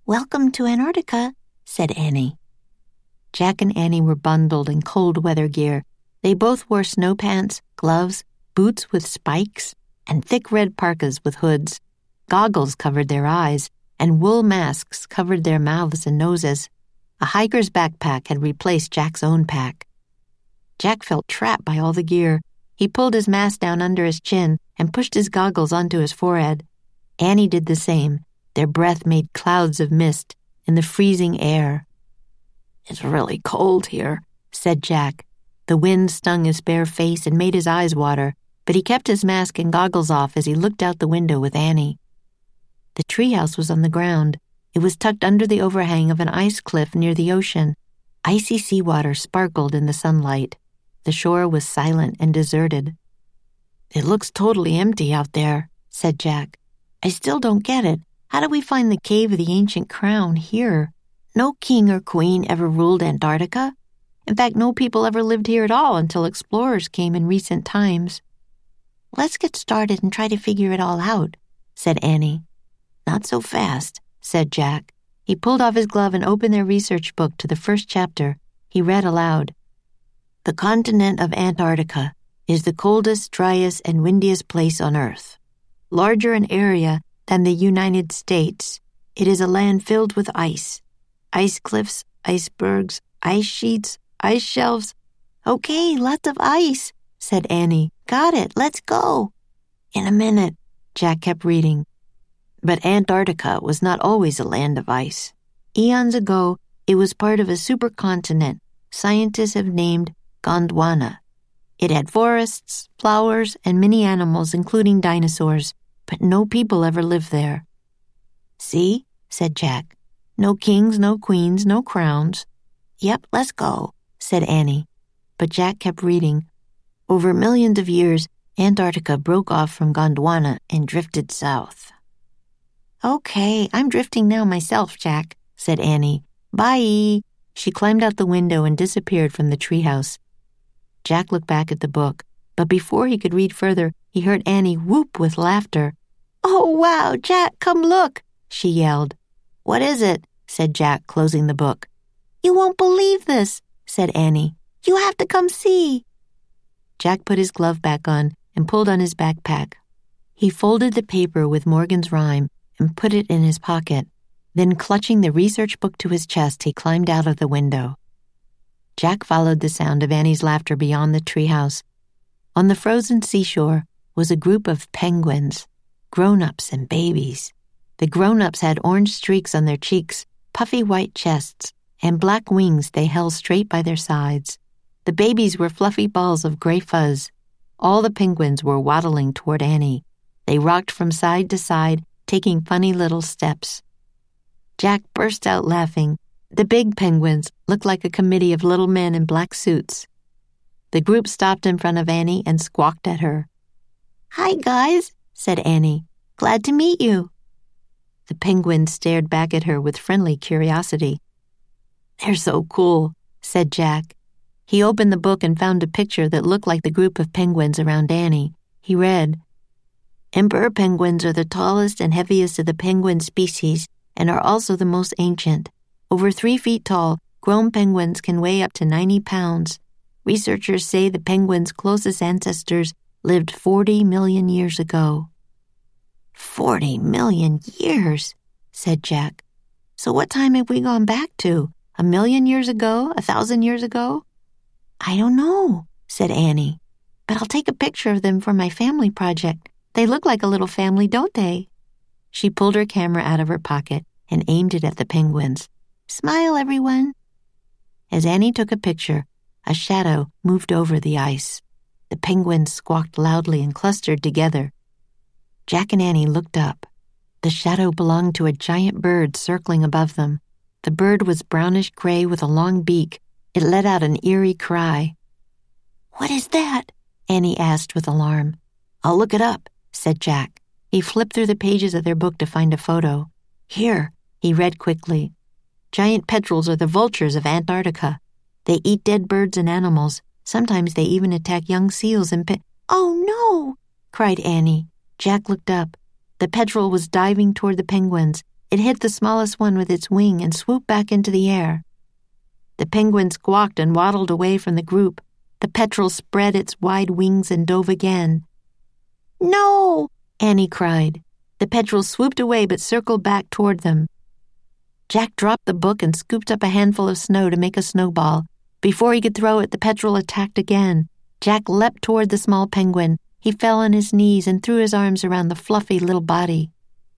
"Welcome to Antarctica," said Annie. Jack and Annie were bundled in cold weather gear. They both wore snow pants, gloves, boots with spikes, and thick red parkas with hoods. Goggles covered their eyes, and wool masks covered their mouths and noses. A hiker's backpack had replaced Jack's own pack. Jack felt trapped by all the gear. He pulled his mask down under his chin and pushed his goggles onto his forehead. Annie did the same. Their breath made clouds of mist in the freezing air. "It's really cold here," said Jack. The wind stung his bare face and made his eyes water, but he kept his mask and goggles off as he looked out the window with Annie. The treehouse was on the ground. It was tucked under the overhang of an ice cliff near the ocean. Icy seawater sparkled in the sunlight. The shore was silent and deserted. "It looks totally empty out there," said Jack. "I still don't get it. How do we find the Cave of the Ancient Crown here? No king or queen ever ruled Antarctica. In fact, no people ever lived here at all until explorers came in recent times." "Let's get started and try to figure it all out," said Annie. "Not so fast," said Jack. He pulled off his glove and opened their research book to the first chapter. He read aloud. "The continent of Antarctica is the coldest, driest, and windiest place on Earth. Larger in area than the United States, it is a land filled with ice. Ice cliffs, icebergs, ice sheets, ice shelves." "Okay, lots of ice," said Annie. "Got it, let's go." "In a minute," Jack kept reading. But Antarctica was not always a land of ice. Eons ago, it was part of a supercontinent scientists have named Gondwana. It had forests, flowers, and many animals, including dinosaurs, but no people ever lived there. "See?" said Jack. "No kings, no queens, no crowns." "Yep, let's go," said Annie. But Jack kept reading. "Over millions of years, Antarctica broke off from Gondwana and drifted south." "Okay, I'm drifting now myself, Jack," said Annie. "Bye." She climbed out the window and disappeared from the treehouse. Jack looked back at the book, but before he could read further, he heard Annie whoop with laughter. "Oh, wow, Jack, come look," she yelled. "What is it?" said Jack, closing the book. "You won't believe this," said Annie. "You have to come see." Jack put his glove back on and pulled on his backpack. He folded the paper with Morgan's rhyme and put it in his pocket. Then, clutching the research book to his chest, he climbed out of the window. Jack followed the sound of Annie's laughter beyond the treehouse. On the frozen seashore was a group of penguins, grown-ups and babies. The grown-ups had orange streaks on their cheeks, puffy white chests, and black wings they held straight by their sides. The babies were fluffy balls of gray fuzz. All the penguins were waddling toward Annie. They rocked from side to side, taking funny little steps. Jack burst out laughing. The big penguins looked like a committee of little men in black suits. The group stopped in front of Annie and squawked at her. "Hi, guys," said Annie. "Glad to meet you." The penguins stared back at her with friendly curiosity. "They're so cool," said Jack. He opened the book and found a picture that looked like the group of penguins around Annie. He read, "Emperor penguins are the tallest and heaviest of the penguin species and are also the most ancient. Over 3 feet tall, grown penguins can weigh up to 90 pounds. Researchers say the penguins' closest ancestors lived 40 million years ago." 40 million years, said Jack. "So what time have we gone back to? 1,000,000 years ago? 1,000 years ago?" "I don't know," said Annie. "But I'll take a picture of them for my family project. They look like a little family, don't they?" She pulled her camera out of her pocket and aimed it at the penguins. "Smile, everyone." As Annie took a picture, a shadow moved over the ice. The penguins squawked loudly and clustered together. Jack and Annie looked up. The shadow belonged to a giant bird circling above them. The bird was brownish-gray with a long beak. It let out an eerie cry. "What is that?" Annie asked with alarm. "I'll look it up," said Jack. He flipped through the pages of their book to find a photo. "Here," he read quickly. "Giant petrels are the vultures of Antarctica. They eat dead birds and animals. Sometimes they even attack young seals and "Oh, no!" cried Annie. Jack looked up. The petrel was diving toward the penguins. It hit the smallest one with its wing and swooped back into the air. The penguin squawked and waddled away from the group. The petrel spread its wide wings and dove again. "No!" Annie cried. The petrel swooped away but circled back toward them. Jack dropped the book and scooped up a handful of snow to make a snowball. Before he could throw it, the petrel attacked again. Jack leapt toward the small penguin. He fell on his knees and threw his arms around the fluffy little body.